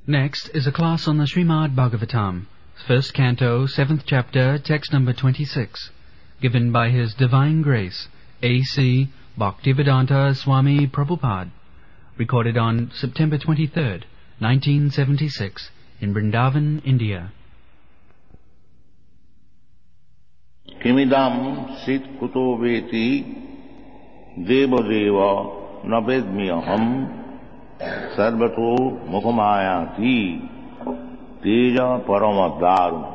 Next is a class on the Srimad Bhagavatam, first canto, 7th chapter, text number 26, given by His Divine Grace, A.C. Bhaktivedanta Swami Prabhupada, recorded on September 23rd, 1976, in Vrindavan, India. Kimidam sit kuto veti deva deva navedmyaham sarvato mukhamayati teja paramadarum.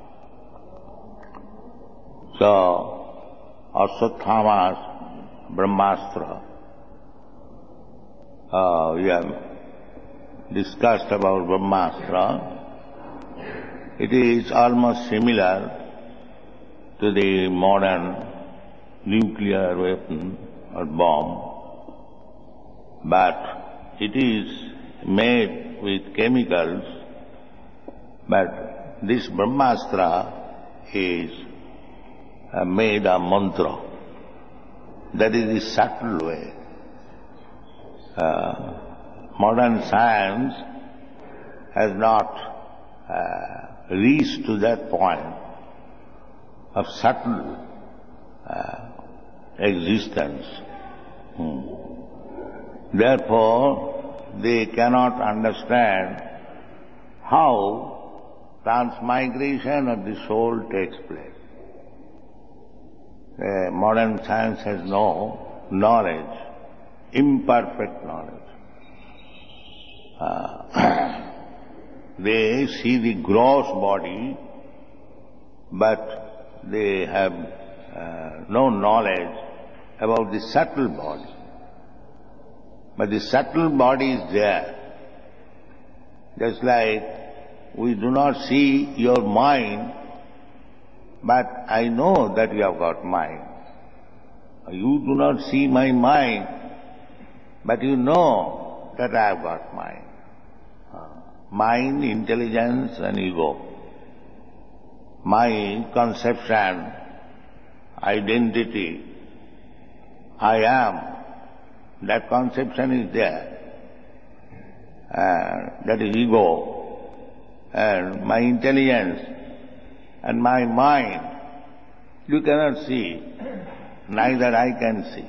So, Ashwatthama's Brahmastra, we have discussed about Brahmastra. It is almost similar to the modern nuclear weapon or bomb, but it is made with chemicals, but this Brahmastra is made of mantra. That is the subtle way. Modern science has not reached to that point of subtle existence. Therefore, they cannot understand how transmigration of the soul takes place. Modern science has no knowledge, imperfect knowledge. They see the gross body, but they have no knowledge about the subtle body. But the subtle body is there. Just like we do not see your mind, but I know that you have got mind. You do not see my mind, but you know that I have got mind. Mind, intelligence and ego. My conception, identity, I am, that conception is there. That is ego. And my intelligence and my mind, you cannot see, neither I can see.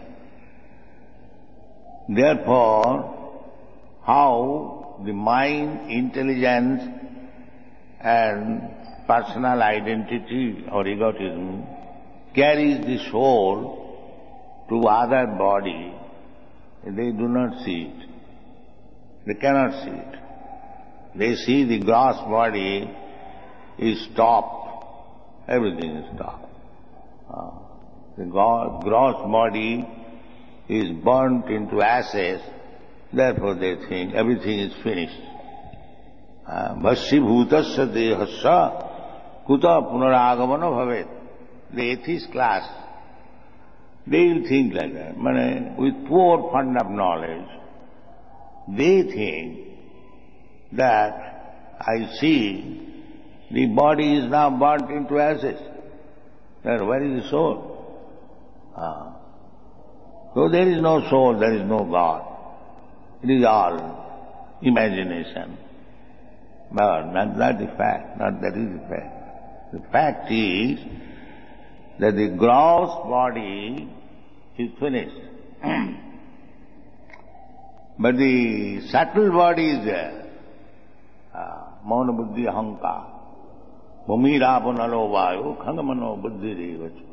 Therefore, how the mind, intelligence and personal identity or egotism carries the soul to other body, they do not see it. They cannot see it. They see the gross body is stopped. Everything is stopped. The gross body is burnt into ashes. Therefore they think everything is finished. Bhashibhutasya dehasya kuta punaragamana bhavet. The atheist class, they will think like that. With poor fund of knowledge, they think that I see the body is now burnt into ashes. Then where is the soul? So there is no soul, there is no God. It is all imagination. But not that is the fact, not that is the fact. The fact is that the gross body is finished. But the subtle body is there. Mauna buddhi ahankar. Bhumirapo nalo vayu khangamano buddhi revachu.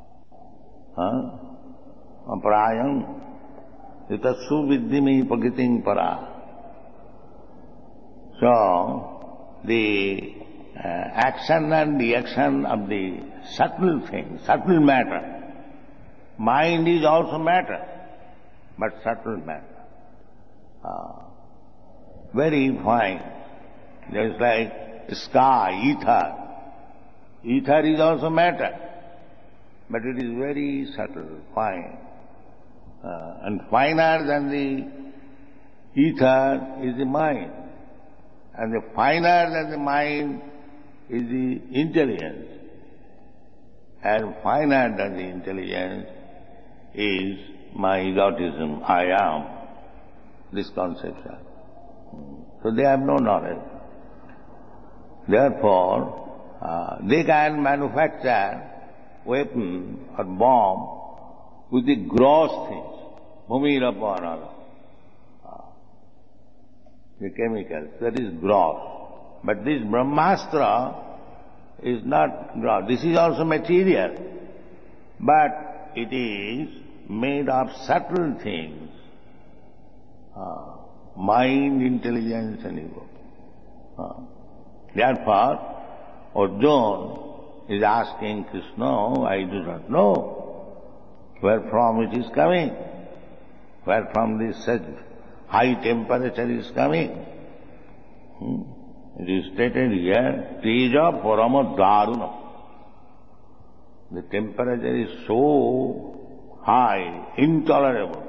Aparayam itatsu viddhimi pagiting para. So, the action and reaction of the subtle thing, subtle matter. Mind is also matter, but subtle matter. Very fine. Just like sky, ether. Ether is also matter, but it is very subtle, fine. And finer than the ether is the mind. And the finer than the mind is the intelligence. And finer than the intelligence is my egotism, I am, this conception. So So they have no knowledge. Therefore, they can manufacture weapon or bomb with the gross things, bhumirapana, the chemicals, that is gross. But this Brahmastra is not gross. This is also material, but it is made of subtle things, mind, intelligence and ego. Therefore, Arjuna is asking Krishna, I do not know where from it is coming, where from this such high temperature is coming. It is stated here, Teja Parama Darunam. The temperature is so high, intolerable.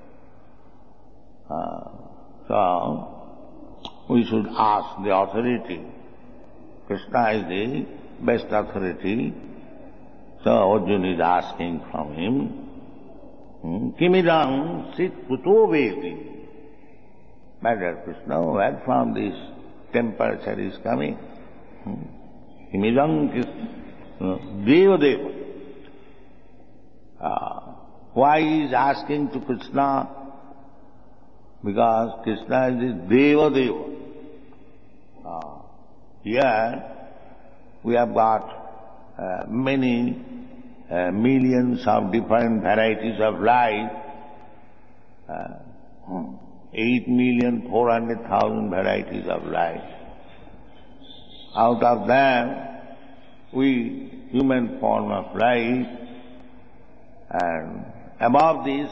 So, we should ask the authority. Krishna is the best authority. So Arjuna is asking from him, Kimidam sit puto vedi. My dear Krishna, where from this temperature is coming? Kimidam Deva Deva. Why he is asking to Krishna? Because Krishna is the Deva Deva. Here we have got many millions of different varieties of life, 8,400,000 varieties of life. Out of them, we, human form of life, and above this,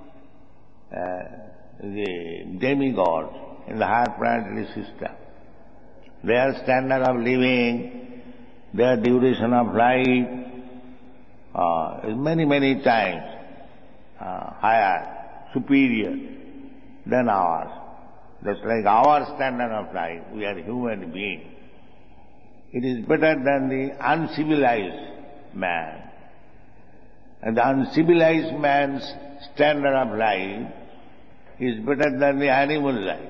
the demigods in the higher planetary system. Their standard of living, their duration of life is many, many times higher, superior than ours. Just like our standard of life, we are human beings. It is better than the uncivilized man. And the uncivilized man's standard of life is better than the animal life.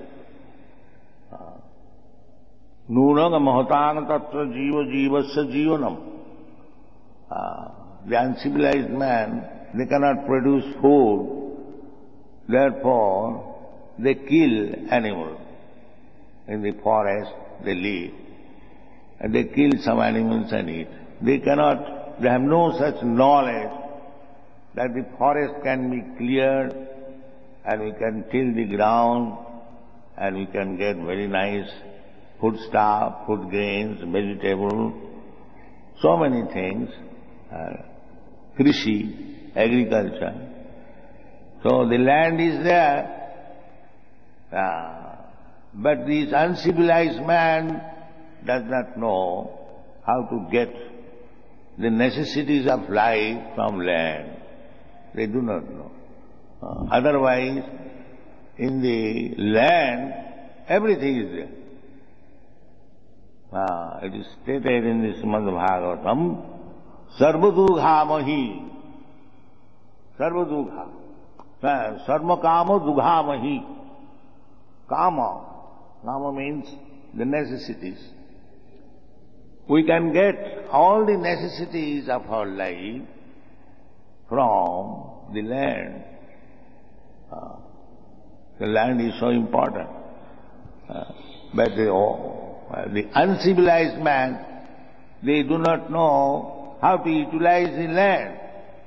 Nunanga mahatang tatra jiva jivasya jivanam. The uncivilized man, they cannot produce food, therefore they kill animals. In the forest they live, and they kill some animals and eat. They have no such knowledge that the forest can be cleared and we can till the ground and we can get very nice foodstuff, food grains, vegetables, so many things, krishi, agriculture. So the land is there, but this uncivilized man does not know how to get the necessities of life from land. They do not know. Otherwise, in the land, everything is there. It is stated in the Srimad Bhagavatam, Sarvadugha Mahi. Sarvadugha. Sarma Kama Dugha Mahi. Kama. Kama means the necessities. We can get all the necessities of our life from the land. The land is so important. But the uncivilized man, they do not know how to utilize the land.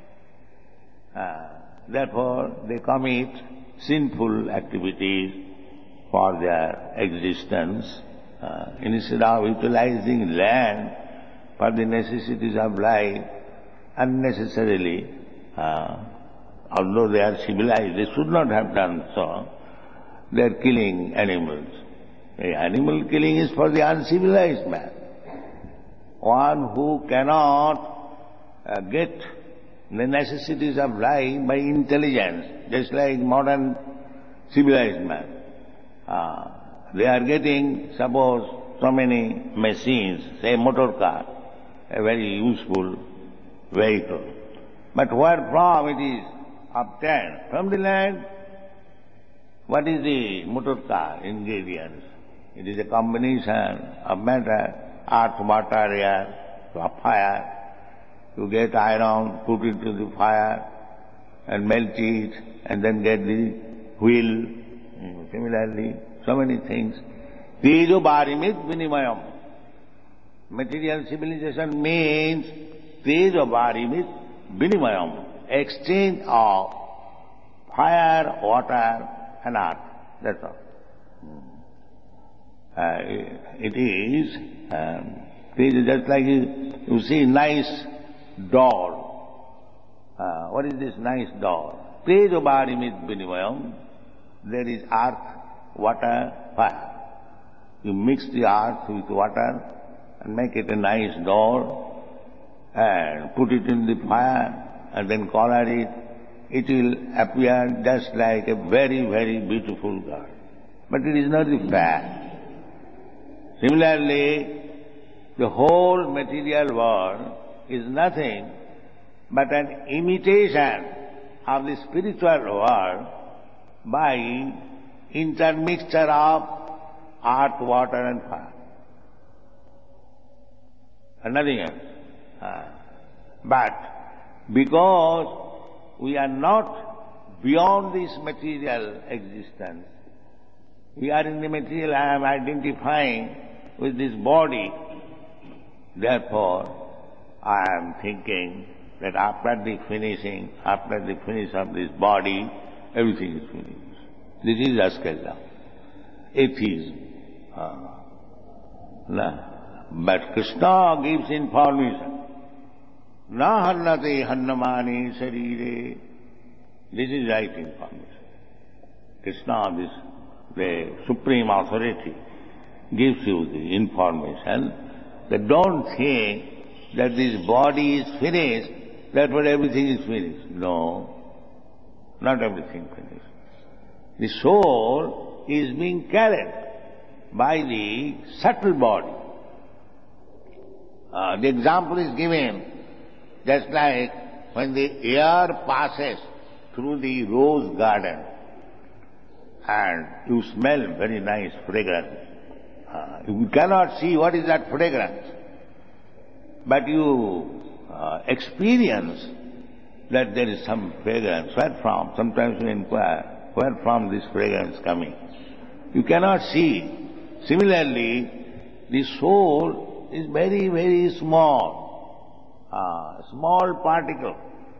Therefore, they commit sinful activities for their existence. Instead of utilizing land for the necessities of life, unnecessarily, although they are civilized, they should not have done so. They are killing animals. Animal killing is for the uncivilized man. One who cannot get the necessities of life by intelligence, just like modern civilized man. They are getting, suppose, so many machines, say motor car, a very useful vehicle. But where from it is obtained? From the land. What is the motor car ingredients? It is a combination of matter, earth, water, air, fire. You get iron, put it to the fire and melt it and then get the wheel. Similarly, so many things. Tejo Barimit Vinimayam. Material civilization means Tejo Barimit Vinimayam. Exchange of fire, water and earth. That's all. It is just like you see nice doll. What is this nice doll? Tejo Barimit Vinimayam. There is earth, water, fire. You mix the earth with water and make it a nice doll and put it in the fire and then color it. It will appear just like a very, very beautiful girl. But it is not the fact. Similarly, the whole material world is nothing but an imitation of the spiritual world by intermixture of earth, water and fire. And nothing else. But because we are not beyond this material existence, we are in the material, I am identifying with this body. Therefore, I am thinking that after the finish of this body, everything is finished. This is Asceta, atheism. But Krishna gives information. Na hannate hannamani sarire. This is right information. Krishna, the supreme authority, gives you the information that don't think that this body is finished, therefore everything is finished. No, not everything finished. The soul is being carried by the subtle body. The example is given just like when the air passes through the rose garden and you smell very nice fragrance. You cannot see what is that fragrance, but you experience that there is some fragrance. Where from? Sometimes you inquire, where from this fragrance coming? You cannot see. Similarly, the soul is very, very small. Small particle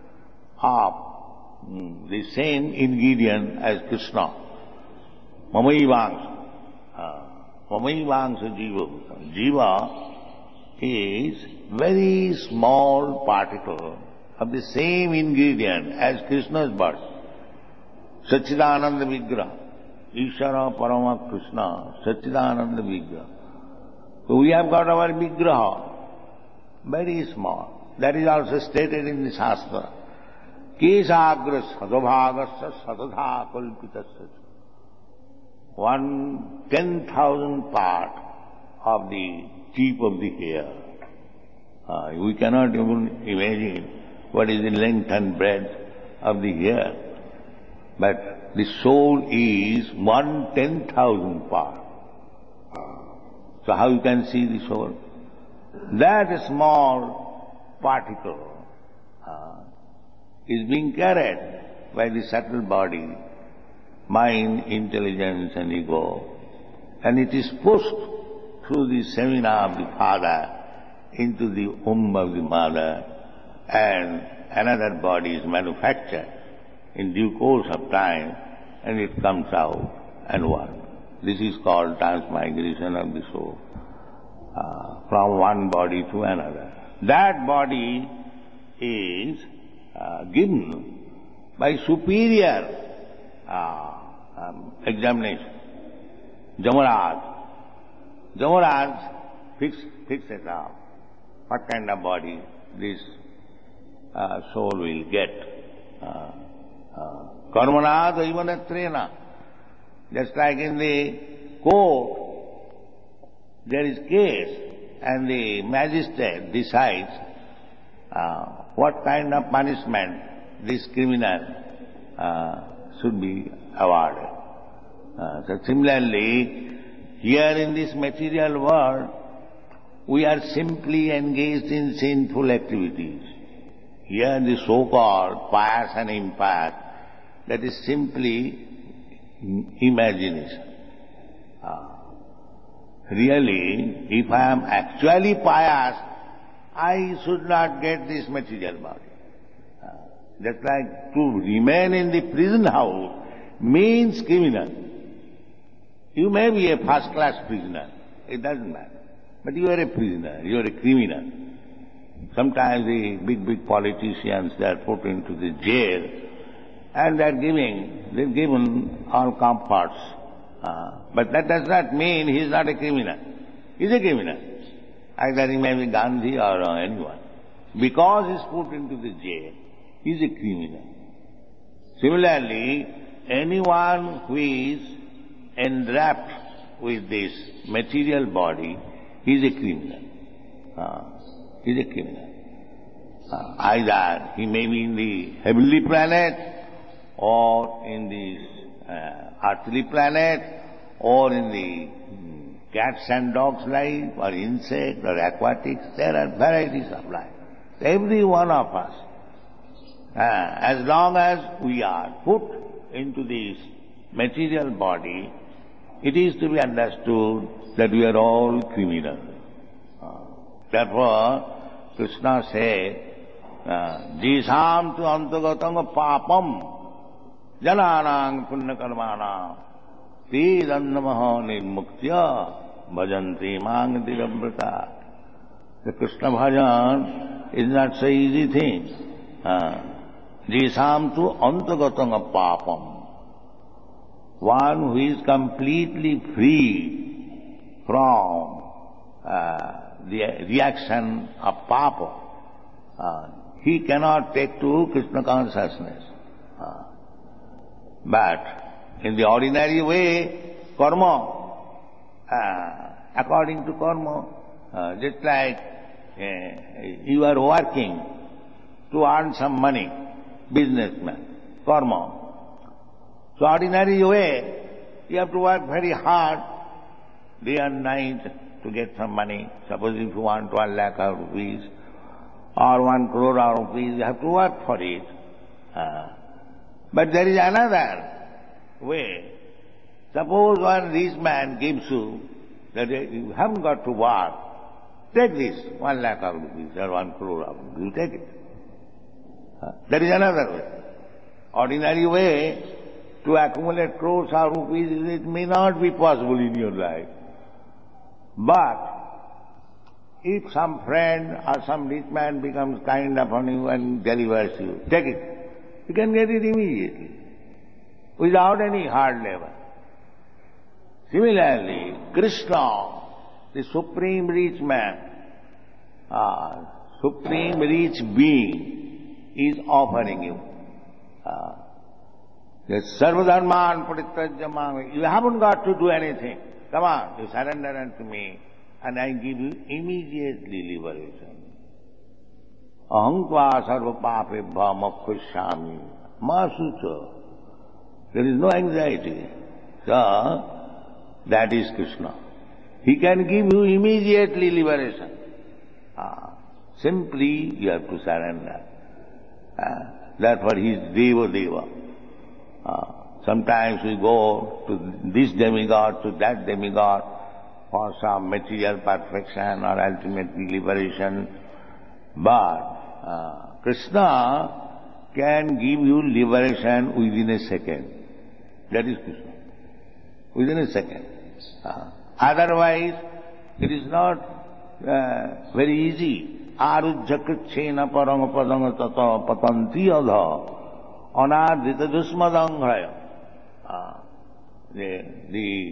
of the same ingredient as Krishna. Mamayivangsa. Mamayivangsa jiva. Jiva is very small particle of the same ingredient as Krishna's body. Satchidananda Vigraha. Ishara Parama Krishna. Satchidananda Vigraha. So we have got our Vigraha. Very small. That is also stated in the Shastra. Kesagra sadabhagasya sadadha kalpitasya. 1/10,000 part of the tip of the hair. We cannot even imagine what is the length and breadth of the hair. But the soul is 1/10,000 part. So how you can see the soul? That small particle is being carried by the subtle body, mind, intelligence and ego, and it is pushed through the semina of the father into the womb of the mother, and another body is manufactured in due course of time, and it comes out and works. This is called transmigration of the soul from one body to another. That body is given by superior examination. Jamaraj fix it up. What kind of body this soul will get. Karmana daivanetrena. Just like in the court, there is case and the magistrate decides what kind of punishment this criminal should be awarded. So similarly, here in this material world, we are simply engaged in sinful activities. Here the so-called pious and impious, that is simply imagination. Really, if I am actually pious, I should not get this material body. Just like to remain in the prison house means criminal. You may be a first-class prisoner, it doesn't matter. But you are a prisoner, you are a criminal. Sometimes the big politicians, they are put into the jail and they've given all comforts. But that does not mean he is not a criminal. He is a criminal. Either he may be Gandhi or anyone. Because he is put into the jail, he is a criminal. Similarly, anyone who is enwrapped with this material body, he is a criminal. He is a criminal. Either he may be in the heavenly planet, or in the earthly planet, or in the cats and dogs life, or insect, or aquatics. There are varieties of life. Every one of us, as long as we are put into this material body, it is to be understood that we are all criminals. Therefore, Krishna said, Jisam tu antagatam papam jananang punyakarmanam te dandamaha nirmuktya bhajanti mang dirabrata. The Krishna bhajan is not so easy thing. Jisam tu antagatam papam. One who is completely free from the reaction of papa, he cannot take to Krishna consciousness. But in the ordinary way, karma, according to karma, just like you are working to earn some money, businessman, karma. So ordinary way, you have to work very hard, day and night, to get some money. Suppose if you want 1 lakh rupees or 1 crore rupees, you have to work for it. But there is another way. Suppose one rich man gives you that you haven't got to work. Take this 1 lakh rupees or 1 crore rupees. You take it. There is another way. Ordinary way to accumulate crores of rupees, it may not be possible in your life. But if some friend or some rich man becomes kind upon you and delivers you, take it. You can get it immediately, without any hard labor. Similarly, Krishna, the supreme rich man, supreme rich being, is offering you. Sarvadharman parityajya. You haven't got to do anything. Come on, you surrender unto me, and I give you immediately liberation. Aham tva sarva papebhya mokshishyami ma sucha. There is no anxiety. So, that is Krishna. He can give you immediately liberation. Simply you have to surrender. Therefore he is Deva Deva. Sometimes we go to this demigod, to that demigod for some material perfection or ultimate liberation. But Krishna can give you liberation within a second. That is Krishna. Within a second. Otherwise, it is not very easy. Arujjakritchena paramapadanga tata patanti adha anadhita dusmadanghraya. The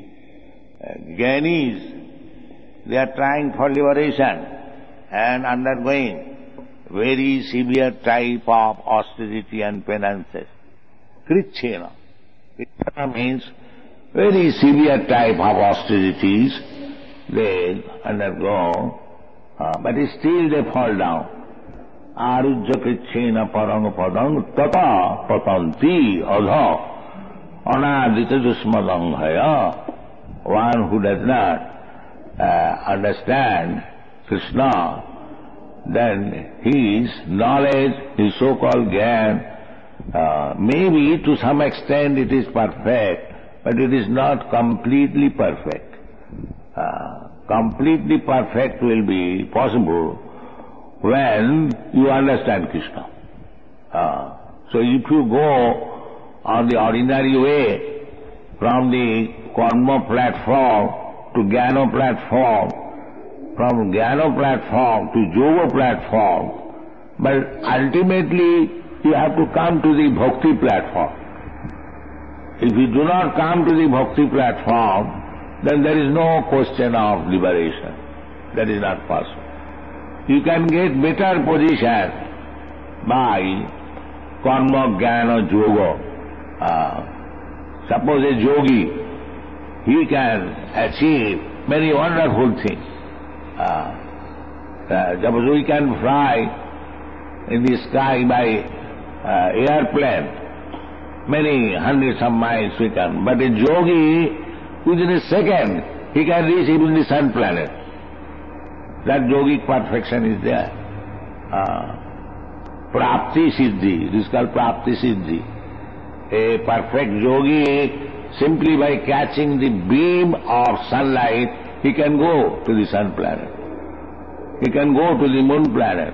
Jnainis, they are trying for liberation and undergoing very severe type of austerity and penances. Kritchena. Kritchena means very severe type of austerities they undergo, but still they fall down. Arujya kritchena parang padang tata patanti adha anadita dusmadang haya. one who does not understand Krishna, then his knowledge, his so-called Gyan, maybe to some extent it is perfect, but it is not completely perfect. Completely perfect will be possible when you understand Krishna. So if you go on the ordinary way from the karma platform to Jnana platform, from Jnana platform to Yoga platform, but ultimately you have to come to the Bhakti platform. If you do not come to the Bhakti platform, then there is no question of liberation. That is not possible. You can get better position by karma, jnana, yoga. Suppose a yogi, he can achieve many wonderful things. Suppose we can fly in the sky by airplane, many hundreds of miles we can. But a yogi, within a second, he can reach even the sun planet. That yogic perfection is there. Prapti Siddhi, this is called Prapti Siddhi. A perfect yogi, simply by catching the beam of sunlight, he can go to the sun planet. He can go to the moon planet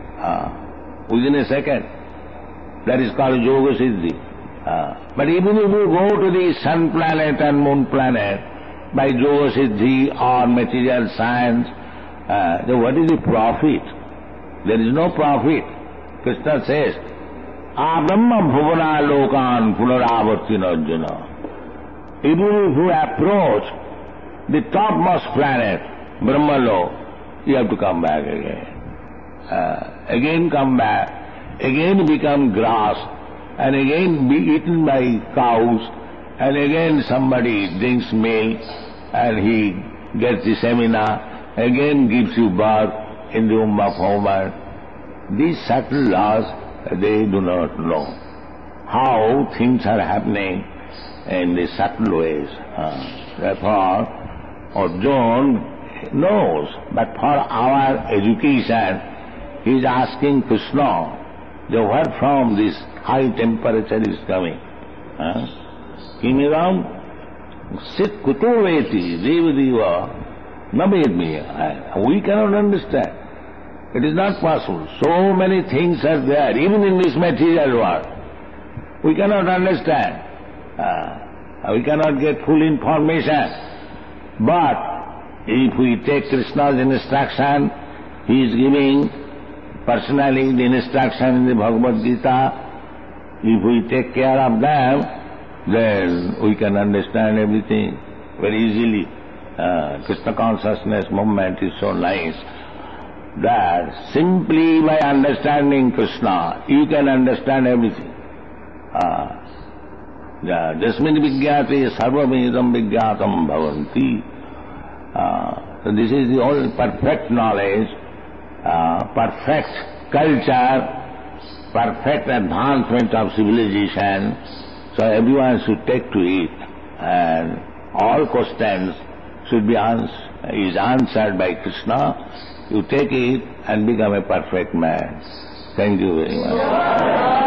within a second. That is called Yoga Siddhi. But even if you go to the sun planet and moon planet by Yoga Siddhi or material science, then what is the profit? There is no profit. Krishna says, Abrahma bhuvana lokan punaravartina arjuna. Even if you approach the topmost planet, Brahmalok, you have to come back again. Again come back, again become grass, and again be eaten by cows, and again somebody drinks milk, and he gets the seminar, again gives you birth in the womb of woman. These subtle laws, they do not know how things are happening in the subtle ways. Therefore, Arjuna knows, but for our education, he is asking Krishna, where from this high temperature is coming? Kimiram sit kuto veti devadeva navedmi. We cannot understand. It is not possible. So many things are there, even in this material world. We cannot understand. We cannot get full information. But if we take Krishna's instruction, he is giving personally the instruction in the Bhagavad Gita. If we take care of them, then we can understand everything very easily. Krishna consciousness movement is so nice that simply by understanding Krishna, you can understand everything. Jasmin vigyate sarvamidam vigyatam bhavanti. So this is the all perfect knowledge, perfect culture, perfect advancement of civilization. So everyone should take to it, and all questions should be answered by Krishna. You take it and become a perfect man. Thank you very much.